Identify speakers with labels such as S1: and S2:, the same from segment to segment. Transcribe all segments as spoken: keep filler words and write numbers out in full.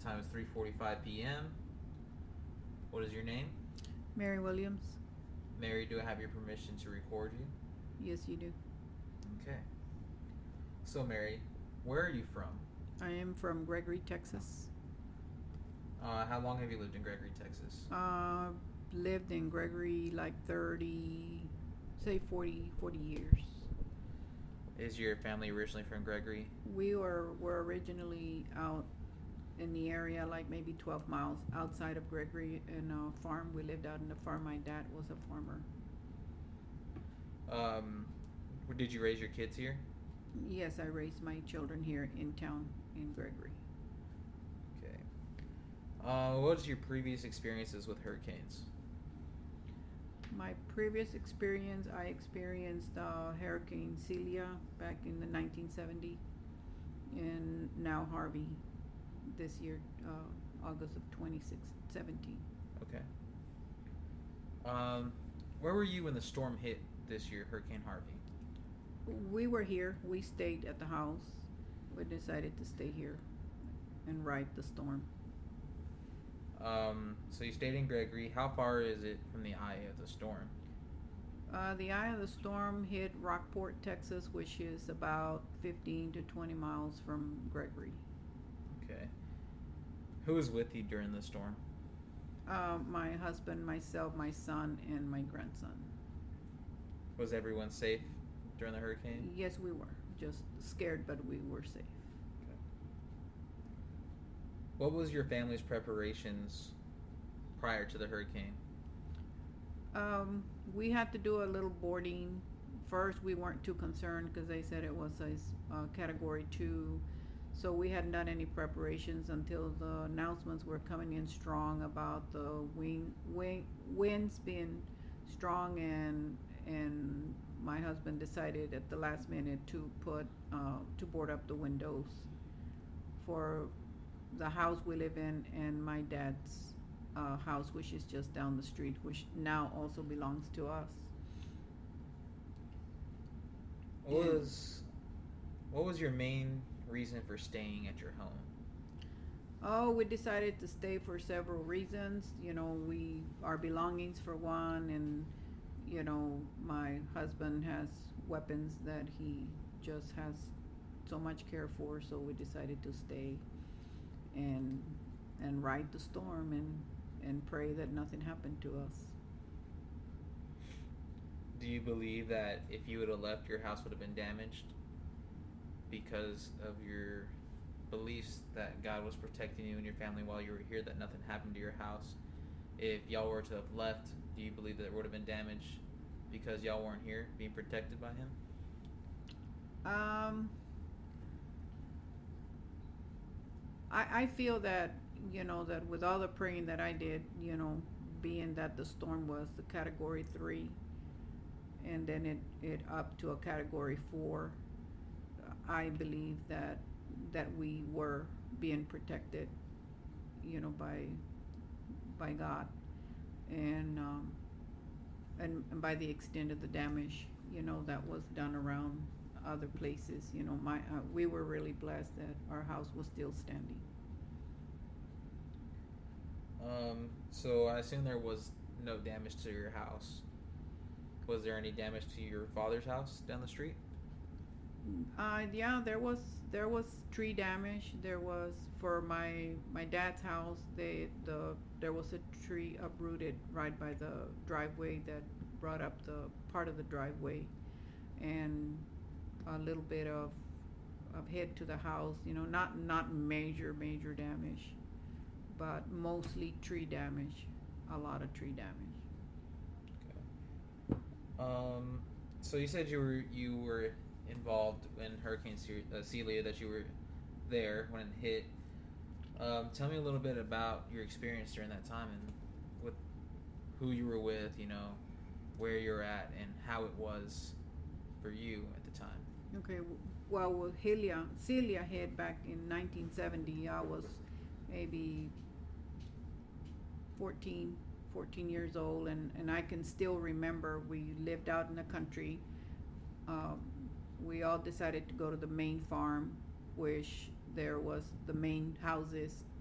S1: time is three forty-five p.m. What is your name?
S2: Mary Williams.
S1: Mary, do I have your permission to record you?
S2: Yes, you do.
S1: Okay. So, Mary, where are you from?
S2: I am from Gregory, Texas.
S1: Uh, how long have you lived in Gregory, Texas?
S2: Uh, lived in Gregory like thirty, say forty, forty years.
S1: Is your family originally from Gregory?
S2: We were, were originally out in the area, like maybe twelve miles outside of Gregory, in a farm. We lived out in the farm. My dad was a farmer.
S1: Um, did you raise your kids here?
S2: Yes, I raised my children here in town in Gregory.
S1: Okay. Uh, what was your previous experiences with hurricanes?
S2: My previous experience, I experienced uh, Hurricane Celia back in the nineteen seventy, and now Harvey this year, uh, August of twenty seventeen.
S1: Okay. Um, where were you when the storm hit this year, Hurricane Harvey?
S2: We were here. We stayed at the house. We decided to stay here and ride the storm.
S1: Um, so you stayed in Gregory. How far is it from the eye of the storm?
S2: Uh, the eye of the storm hit Rockport, Texas, which is about fifteen to twenty miles from Gregory.
S1: Okay. Who was with you during the storm?
S2: Uh, my husband, myself, my son, and my grandson.
S1: Was everyone safe during the hurricane?
S2: Yes, we were. Just scared, but we were safe.
S1: Okay. What was your family's preparations prior to the hurricane?
S2: Um, we had to do a little boarding. First, we weren't too concerned because they said it was a uh, category two. So we hadn't done any preparations until the announcements were coming in strong about the wing, wing, winds being strong, and and my husband decided at the last minute to put uh, to board up the windows for the house we live in and my dad's uh, house, which is just down the street, which now also belongs to us.
S1: What was what was your main reason for staying at your home?
S2: Oh, we decided to stay for several reasons. You know, we our belongings for one, and you know, my husband has weapons that he just has so much care for, so we decided to stay and and ride the storm and and pray that nothing happened to us.
S1: Do you believe that if you would have left, your house would have been damaged because of your beliefs that God was protecting you and your family while you were here, that nothing happened to your house? If y'all were to have left, do you believe that it would have been damaged because y'all weren't here being protected by him?
S2: Um, I, I feel that, you know, that with all the praying that I did, you know, being that the storm was the category three and then it, it up to a category four, I believe that that we were being protected, you know, by by God, and um, and, and by the extent of the damage, you know, that was done around other places. You know, my uh, we were really blessed that our house was still standing.
S1: Um, so I assume there was no damage to your house. Was there any damage to your father's house down the street?
S2: Uh, yeah, there was there was tree damage. There was for my my dad's house. They the there was a tree uprooted right by the driveway that brought up the part of the driveway, and a little bit of of hit to the house. You know, not not major major damage, but mostly tree damage. A lot of tree damage.
S1: Okay. Um, so you said you were you were involved in Hurricane Ce- uh, Celia, that you were there when it hit. Um, tell me a little bit about your experience during that time and with who you were with, you know, where you're at, and how it was for you at the time.
S2: Okay, well, with Celia, Celia hit back in nineteen seventy. I was maybe fourteen, fourteen years old, and, and I can still remember we lived out in the country. Um, we all decided to go to the main farm, which there was the main houses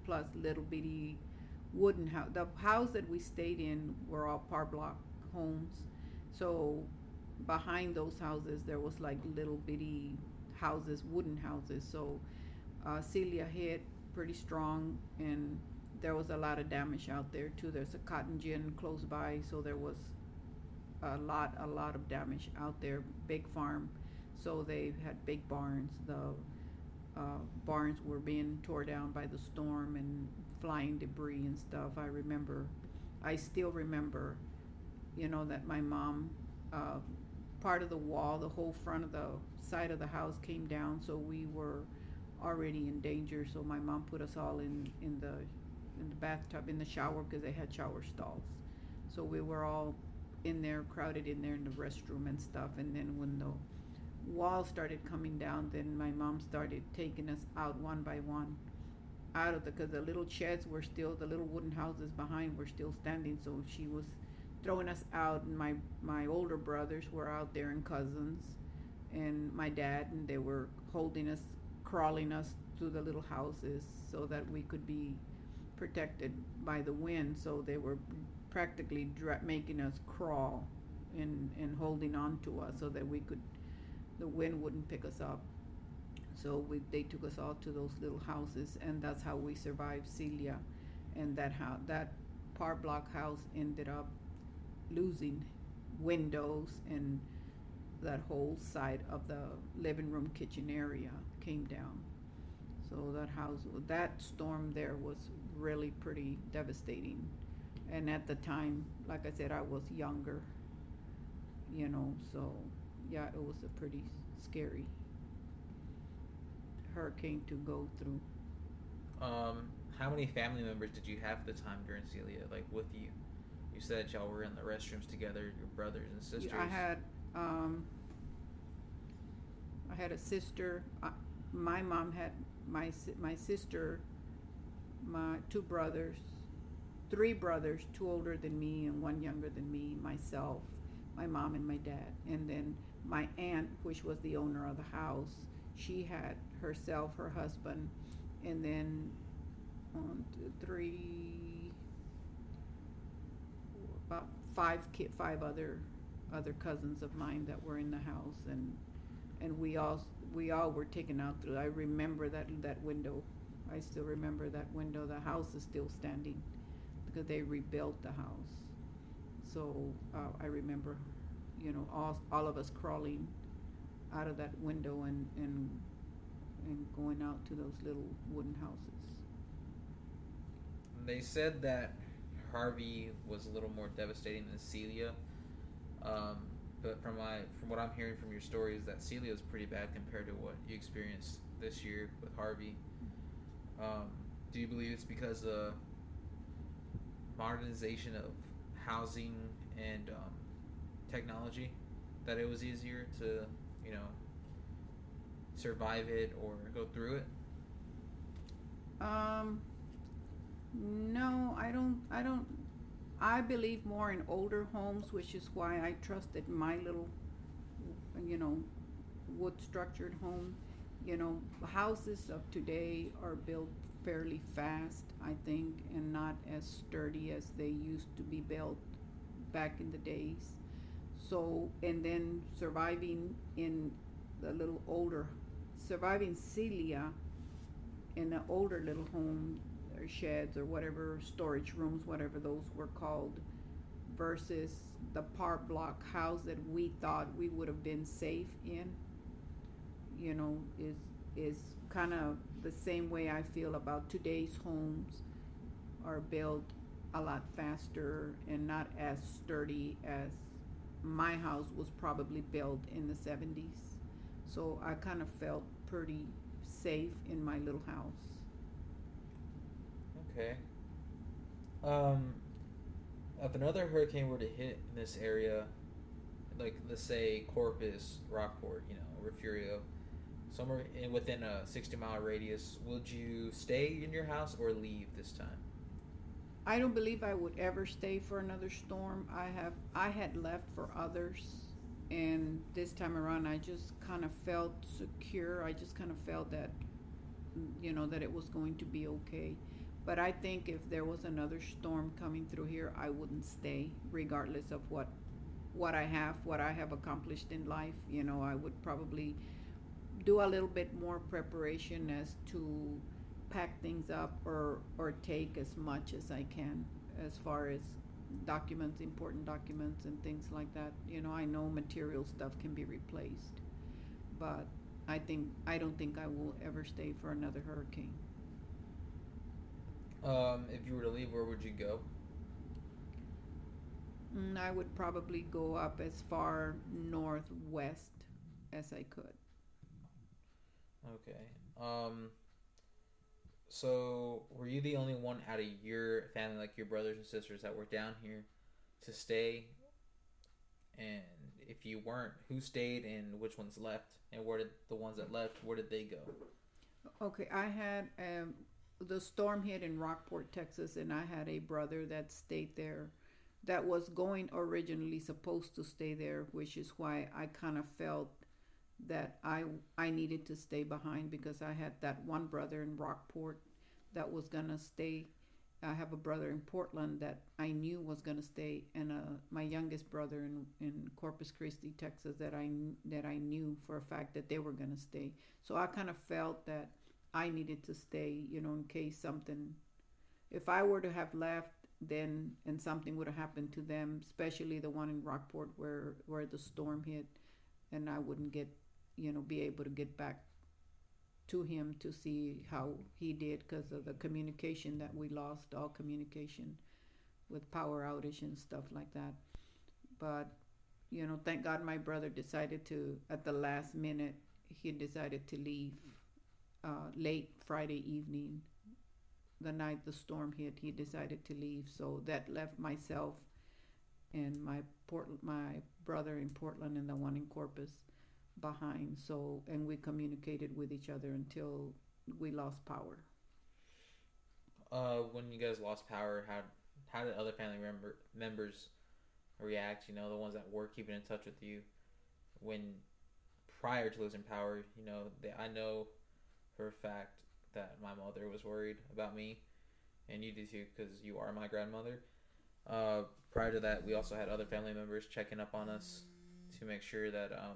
S2: plus little bitty wooden house. The house that we stayed in were all par block homes. So behind those houses there was like little bitty houses, wooden houses. So uh, Celia hit pretty strong, and there was a lot of damage out there too. There's a cotton gin close by, so there was a lot, a lot of damage out there. Big farm, so they had big barns. The uh, barns were being tore down by the storm and flying debris and stuff. I remember, I still remember, you know, that my mom, uh, part of the wall, the whole front of the side of the house came down, so we were already in danger. So my mom put us all in in the in the bathtub, in the shower, because they had shower stalls. So we were all in there, crowded in there in the restroom and stuff. And then when the wall started coming down, then my mom started taking us out one by one out of the, because the little sheds were still, the little wooden houses behind were still standing. So she was throwing us out, and my my older brothers were out there, and cousins, and my dad, and they were holding us, crawling us through the little houses so that we could be protected by the wind. So they were practically dra- making us crawl and and holding on to us so that we could, the wind wouldn't pick us up. So we, they took us all to those little houses, and that's how we survived Celia. And that how that par block house ended up losing windows, and that whole side of the living room kitchen area came down. So that house, that storm there was really pretty devastating. And at the time, like I said, I was younger, you know, so yeah, it was a pretty scary hurricane to go through.
S1: Um, how many family members did you have at the time during Celia, like with you? You said y'all were in the restrooms together, your brothers and sisters.
S2: I had, um, I had a sister. I, my mom had my my sister, my two brothers, three brothers, two older than me and one younger than me, myself, my mom and my dad. And then my aunt, which was the owner of the house, she had herself, her husband, and then one, two, three, about five kid, five other other cousins of mine that were in the house, and and we all we all were taken out through. I remember that that window. I still remember that window. The house is still standing because they rebuilt the house. So uh, I remember, you know, all all of us crawling out of that window and and and going out to those little wooden houses.
S1: They said that Harvey was a little more devastating than Celia, um, but from my from what I'm hearing from your story is that Celia is pretty bad compared to what you experienced this year with Harvey. Um, do you believe it's because of modernization of housing and um, technology that it was easier to, you know, survive it or go through it?
S2: Um, no, I don't. I don't. I believe more in older homes, which is why I trusted my little, you know, wood structured home. You know, houses of today are built fairly fast, I think, and not as sturdy as they used to be built back in the days. So, and then surviving in the little older, surviving Celia in an older little home or sheds or whatever, storage rooms, whatever those were called, versus the par block house that we thought we would have been safe in, you know, is is kind of the same way I feel about today's homes are built a lot faster and not as sturdy as my house was probably built in the seventies. So I kind of felt pretty safe in my little house.
S1: Okay. Um, if another hurricane were to hit in this area, like let's say Corpus, Rockport, you know, Refugio, somewhere in, within a sixty mile radius, would you stay in your house or leave this time?
S2: I don't believe I would ever stay for another storm. I have I had left for others, and this time around I just kind of felt secure. I just kind of felt that, you know, that it was going to be okay. But I think if there was another storm coming through here, I wouldn't stay, regardless of what what I have, what I have accomplished in life. You know, I would probably do a little bit more preparation as to pack things up or or take as much as I can as far as documents, important documents and things like that. You know, I know material stuff can be replaced, but I think I don't think I will ever stay for another hurricane.
S1: Um, if you were to leave, where would you go?
S2: Mm, I would probably go up as far northwest as I could.
S1: Okay. Um, so were you the only one out of your family, like your brothers and sisters, that were down here to stay? And if you weren't, who stayed and which ones left? And where did the ones that left, where did they go?
S2: Okay, I had um, the storm hit in Rockport, Texas, and I had a brother that stayed there that was going originally supposed to stay there, which is why I kind of felt that I I needed to stay behind because I had that one brother in Rockport that was gonna stay. I have a brother in Portland that I knew was gonna stay, and uh, my youngest brother in, in Corpus Christi, Texas, that I that I knew for a fact that they were gonna stay. So I kind of felt that I needed to stay, you know, in case something. If I were to have left, then and something would have happened to them, especially the one in Rockport where where the storm hit, and I wouldn't get, you know, be able to get back to him to see how he did because of the communication that we lost, all communication with power outage and stuff like that. But, you know, thank God my brother decided to, at the last minute, he decided to leave uh, late Friday evening. The night the storm hit, he decided to leave. So that left myself and my Port, my brother in Portland and the one in Corpus behind. So, and we communicated with each other until we lost power.
S1: Uh, when you guys lost power, how how did other family member members react? You know, the ones that were keeping in touch with you when prior to losing power. You know, they, I know for a fact that my mother was worried about me, and you do too, because you are my grandmother. Uh, prior to that, we also had other family members checking up on us to make sure that um,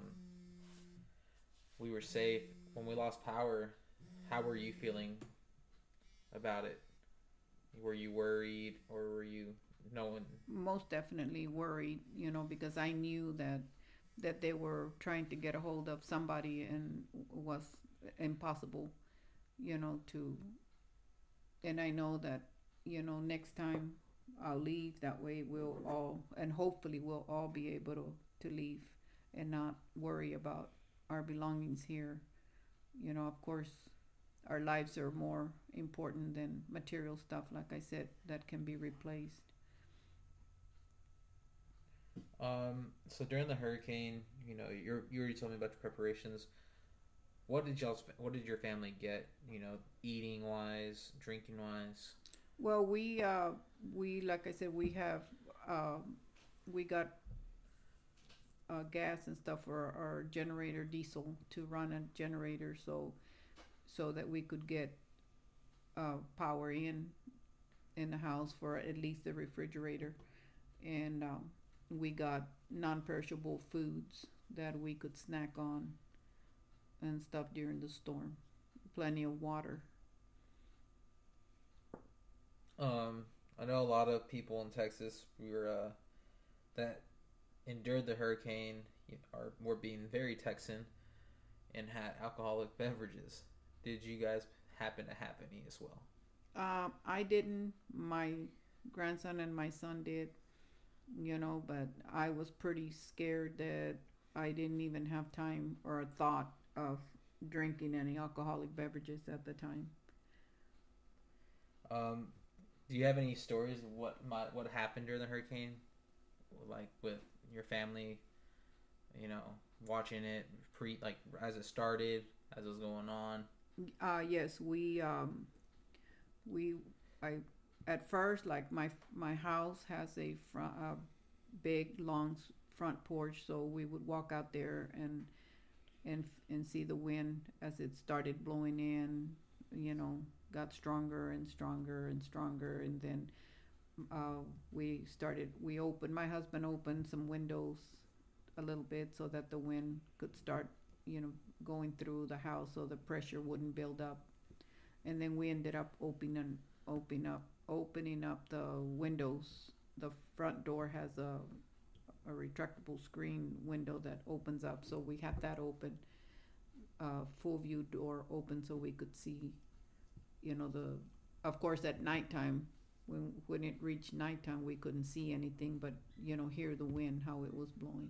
S1: we were safe. When we lost power, how were you feeling about it? Were you worried, or were you no one?
S2: Most definitely worried, you know, because I knew that that they were trying to get a hold of somebody and was impossible, you know, to. And I know that, you know, next time I'll leave. That way we'll all, and hopefully we'll all be able to, to leave and not worry about our belongings here. You know, of course, our lives are more important than material stuff, like I said, that can be replaced.
S1: Um, so during the hurricane, you know, you you already told me about your preparations. What did y'all? What did your family get? You know, eating wise, drinking wise.
S2: Well, we, uh, we like I said, we have, um, we got uh, gas and stuff for our generator, diesel to run a generator, so so that we could get uh, power in in the house for at least the refrigerator, and um, we got non-perishable foods that we could snack on and stuff during the storm. Plenty of water.
S1: Um, I know a lot of people in Texas were uh, that endured the hurricane are were being very Texan and had alcoholic beverages. Did you guys happen to have any as well?
S2: Um, I didn't. My grandson and my son did, you know, but I was pretty scared that I didn't even have time or a thought of drinking any alcoholic beverages at the time.
S1: Um, do you have any stories of what might, what happened during the hurricane, like with your family? You know, watching it pre like as it started, as it was going on.
S2: Uh, yes, we um, we I at first, like my my house has a front a big long front porch, so we would walk out there and and and see the wind as it started blowing in, you know, got stronger and stronger and stronger, and then uh, we started. We opened. My husband opened some windows a little bit so that the wind could start, you know, going through the house, so the pressure wouldn't build up. And then we ended up opening, opening up, opening up the windows. The front door has a a retractable screen window that opens up, so we had that open, uh, full view door open, so we could see, you know, the. Of course, at nighttime, when when it reached nighttime, we couldn't see anything, but you know, hear the wind how it was blowing.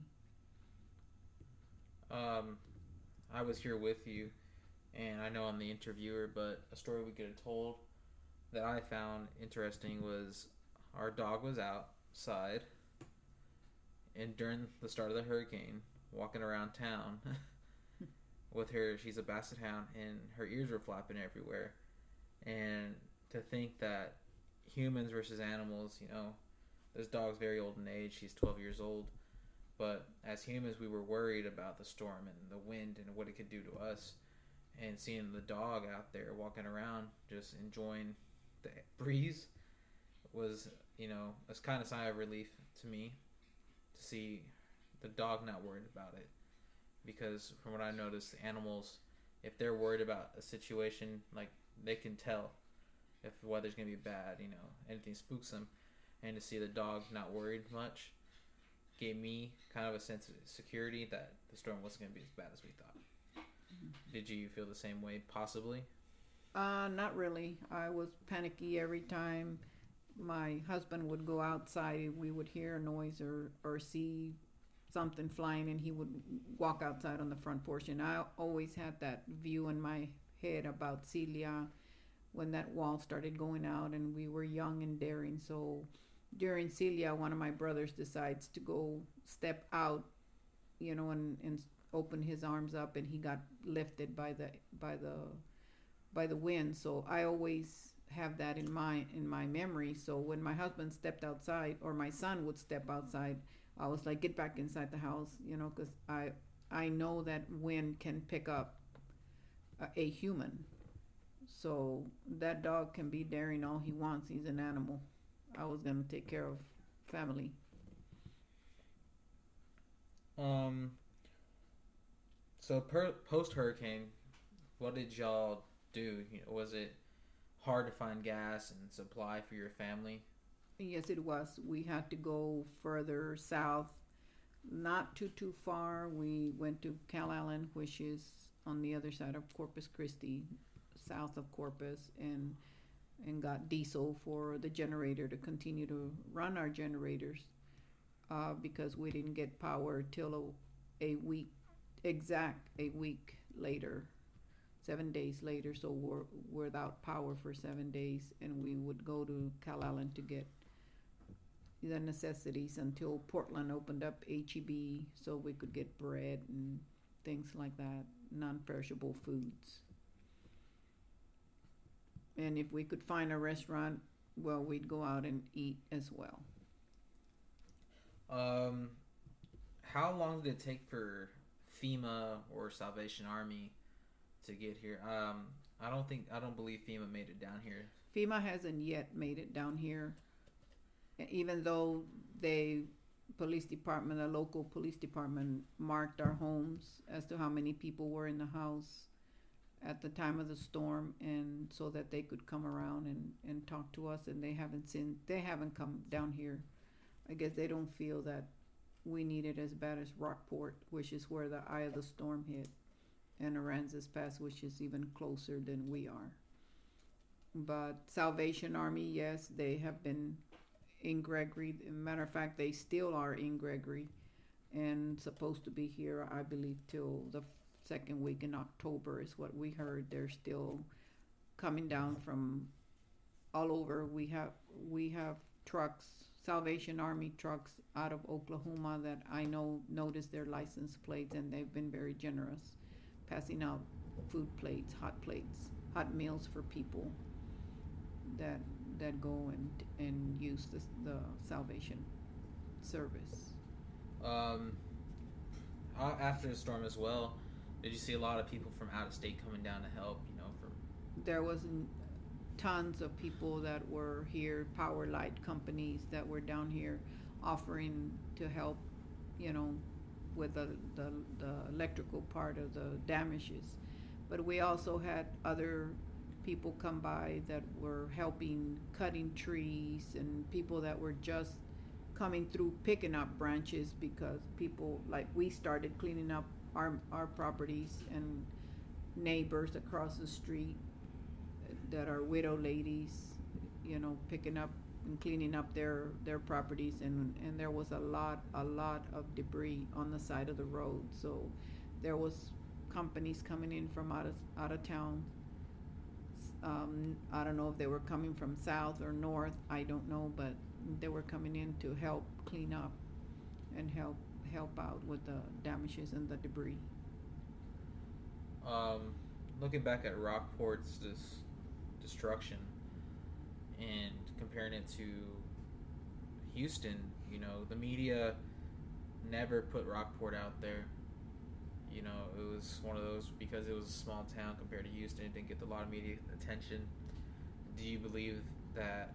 S1: Um, I was here with you, and I know I'm the interviewer, but a story we could have told that I found interesting was our dog was outside, and during the start of the hurricane, walking around town with her, she's a basset hound, and her ears were flapping everywhere. And to think that humans versus animals, you know, this dog's very old in age, she's twelve years old, but as humans, we were worried about the storm and the wind and what it could do to us. And seeing the dog out there walking around, just enjoying the breeze, was, you know, a kind of sigh of relief to me to see the dog not worried about it. Because from what I noticed, animals, if they're worried about a situation, like, they can tell if the weather's going to be bad, you know, anything spooks them. And to see the dog not worried much gave me kind of a sense of security that the storm wasn't going to be as bad as we thought. Mm-hmm. Did you feel the same way, possibly?
S2: Uh, not really. I was panicky every time my husband would go outside. We would hear a noise or, or see something flying, and he would walk outside on the front porch. And I always had that view in my head about Celia when that wall started going out, and we were young and daring. So during Celia, one of my brothers decides to go step out, you know, and, and open his arms up, and he got lifted by the by the by the wind. So I always have that in my in my memory. So when my husband stepped outside, or my son would step outside, I was like, get back inside the house, you know, because I I know that wind can pick up a, a human. So that dog can be daring all he wants. He's an animal. I was gonna take care of family.
S1: Um. So per, post hurricane, what did y'all do? You know, was it hard to find gas and supply for your family?
S2: Yes, it was. We had to go further south, not too too far. We went to Calallen, which is on the other side of Corpus Christi, south of Corpus, and and got diesel for the generator to continue to run our generators, uh, because we didn't get power till a, a week, exact a week later, seven days later. So we're, we're without power for seven days, and we would go to Calallen to get the necessities until Portland opened up H E B, so we could get bread and things like that, non-perishable foods. And if we could find a restaurant, well, we'd go out and eat as well.
S1: Um, how long did it take for FEMA or Salvation Army to get here? Um, I don't think, I don't believe FEMA made it down here.
S2: FEMA hasn't yet made it down here, even though they, police department, the local police department marked our homes as to how many people were in the house at the time of the storm, and so that they could come around and, and talk to us. And they haven't seen, they haven't come down here. I guess they don't feel that we need it as bad as Rockport, which is where the eye of the storm hit, and Aransas Pass, which is even closer than we are. But Salvation Army, yes, they have been in Gregory. As a matter of fact, they still are in Gregory, and supposed to be here, I believe, till the second week in October is what we heard. They're still coming down from all over. We have we have trucks, Salvation Army trucks out of Oklahoma that I know noticed their license plates, and they've been very generous, passing out food plates, hot plates, hot meals for people that that go and and use the the Salvation service.
S1: Um, after the storm as well, did you see a lot of people from out of state coming down to help? You know, from
S2: there wasn't tons of people that were here, power light companies that were down here offering to help, you know, with the, the, the electrical part of the damages. But we also had other people come by that were helping cutting trees, and people that were just coming through picking up branches, because people, like, we started cleaning up our, our properties, and neighbors across the street that are widow ladies, you know, picking up and cleaning up their, their properties, and, and there was a lot, a lot of debris on the side of the road. So there was companies coming in from out of, out of town. Um, I don't know if they were coming from south or north, I don't know, but they were coming in to help clean up and help help out with the damages and the debris.
S1: Um, looking back at Rockport's dis- destruction and comparing it to Houston, you know, the media never put Rockport out there. You know, it was one of those, because it was a small town compared to Houston, it didn't get a lot of media attention. Do you believe that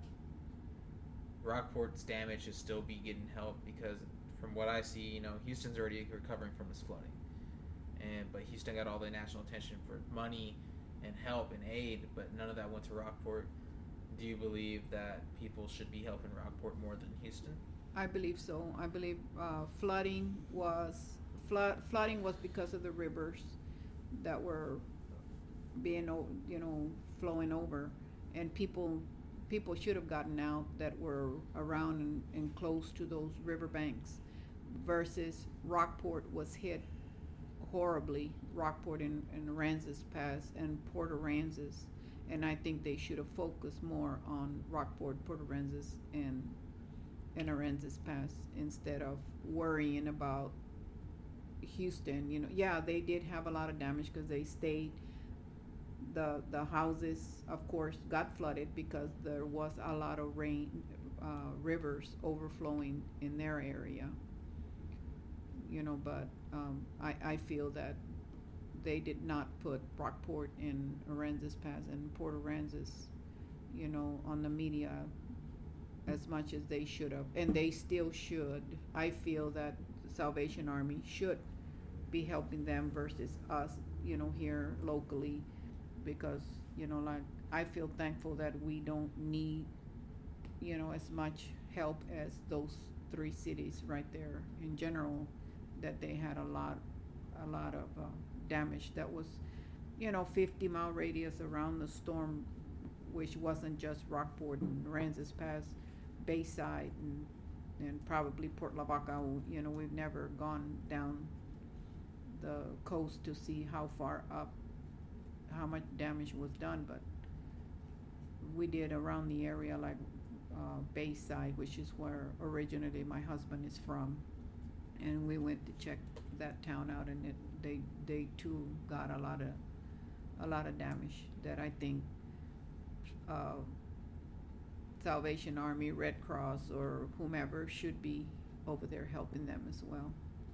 S1: Rockport's damage should still be getting help? Because from what I see, you know, Houston's already recovering from this flooding, and but Houston got all the national attention for money and help and aid, but none of that went to Rockport. Do you believe that people should be helping Rockport more than Houston?
S2: I believe so. I believe uh, flooding was flood flooding was because of the rivers that were being, you know, flowing over, and people people should have gotten out that were around and, and close to those riverbanks, versus Rockport was hit horribly. Rockport and, and Aransas Pass and Port Aransas, and I think they should have focused more on Rockport, Port Aransas, and and Aransas Pass, instead of worrying about Houston. You know, yeah, they did have a lot of damage because they stayed. The the houses, of course, got flooded because there was a lot of rain, uh, rivers overflowing in their area. You know, but um, I I feel that they did not put Rockport and Aransas Pass and Port Aransas, you know, on the media as much as they should have, and they still should. I feel that the Salvation Army should be helping them versus us, you know, here locally, because, you know, like, I feel thankful that we don't need, you know, as much help as those three cities right there in general, that they had a lot, a lot of uh, damage that was, you know, fifty mile radius around the storm, which wasn't just Rockport and Aransas Pass, Bayside, and and probably Port Lavaca. You know, we've never gone down the coast to see how far up, how much damage was done, but we did around the area, like uh, Bayside, which is where originally my husband is from, and we went to check that town out, and it, they they too got a lot of a lot of damage that I think uh, Salvation Army, Red Cross, or whomever should be over there helping them as well.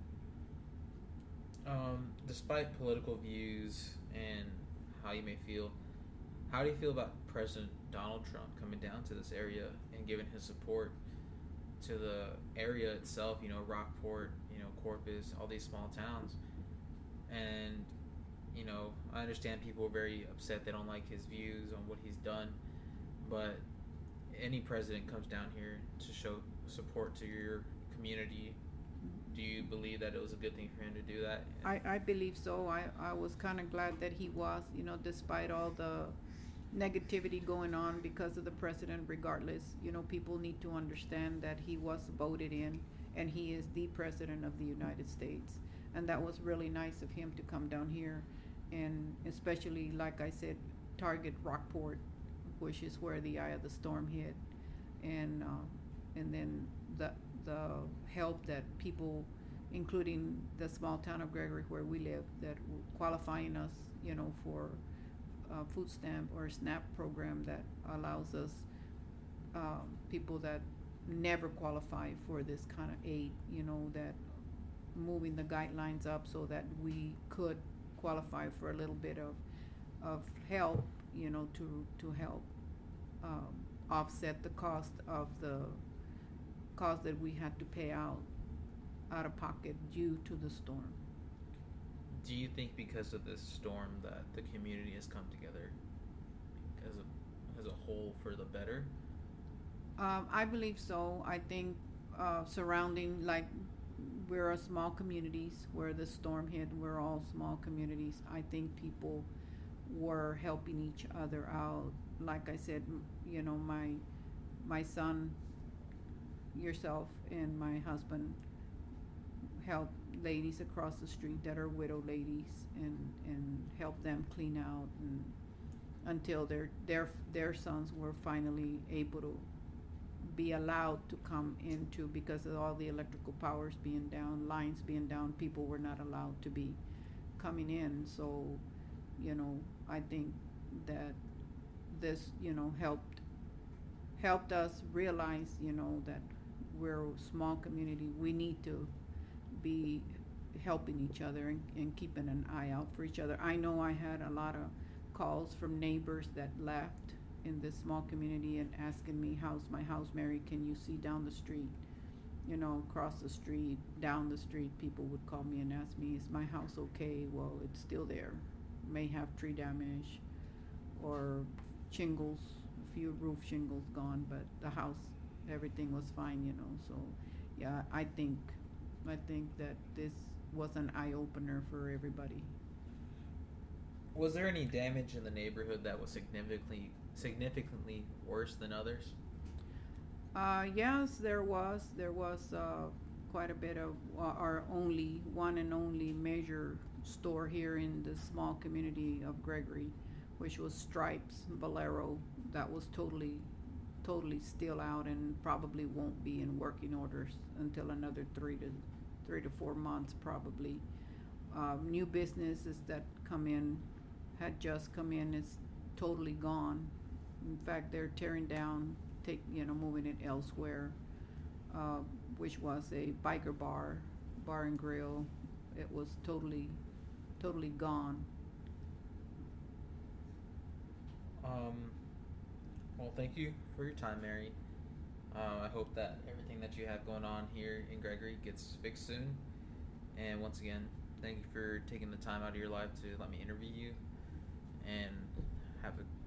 S1: Um, despite political views and how you may feel, how do you feel about President Donald Trump coming down to this area and giving his support to the area itself, you know, Rockport, you know, Corpus, all these small towns? And, you know, I understand people are very upset, they don't like his views on what he's done, but any president comes down here to show support to your community. Do you believe that it was a good thing for him to do that?
S2: I, I believe so. I, I was kind of glad that he was, you know, despite all the negativity going on because of the president. Regardless, you know, people need to understand that he was voted in, and he is the president of the United States. And that was really nice of him to come down here, and especially, like I said, target Rockport, which is where the eye of the storm hit, and uh, and then the the help that people, including the small town of Gregory where we live, that were qualifying us, you know, for a food stamp or a SNAP program that allows us, um, people that never qualify for this kind of aid, you know, that moving the guidelines up so that we could qualify for a little bit of of help, you know, to to help um, offset the cost of the cost that we had to pay out out of pocket due to the storm.
S1: Do you think because of this storm that the community has come together as a as a whole for the better?
S2: Um, I believe so. I think uh, surrounding, like, we're a small communities where the storm hit. We're all small communities. I think people were helping each other out. Like I said, m- you know, my my son, yourself, and my husband help ladies across the street that are widow ladies, and and help them clean out, and until their their their sons were finally able to be allowed to come into, because of all the electrical powers being down, lines being down, people were not allowed to be coming in. So, you know, I think that this, you know, helped helped us realize, you know, that we're a small community. We need to be helping each other, and, and keeping an eye out for each other. I know I had a lot of calls from neighbors that left in this small community and asking me, how's my house, Mary? Can you see down the street? You know, across the street, down the street, people would call me and ask me, is my house okay? Well, it's still there. May have tree damage or shingles, a few roof shingles gone, but the house, everything was fine, you know. So, yeah, I think, I think that this was an eye opener for everybody.
S1: Was there any damage in the neighborhood that was significantly significantly worse than others?
S2: Uh, yes, there was. There was uh, quite a bit of uh, our only one and only major store here in the small community of Gregory, which was Stripes Valero. That was totally, totally still out, and probably won't be in working orders until another three to three to four months probably. Um, new businesses that come in, had just come in, is totally gone. In fact, they're tearing down, take you know, moving it elsewhere, uh, which was a biker bar, bar and grill. It was totally, totally gone.
S1: Um, well, thank you for your time, Mary. Uh, I hope that everything that you have going on here in Gregory gets fixed soon. And once again, thank you for taking the time out of your life to let me interview you. And have a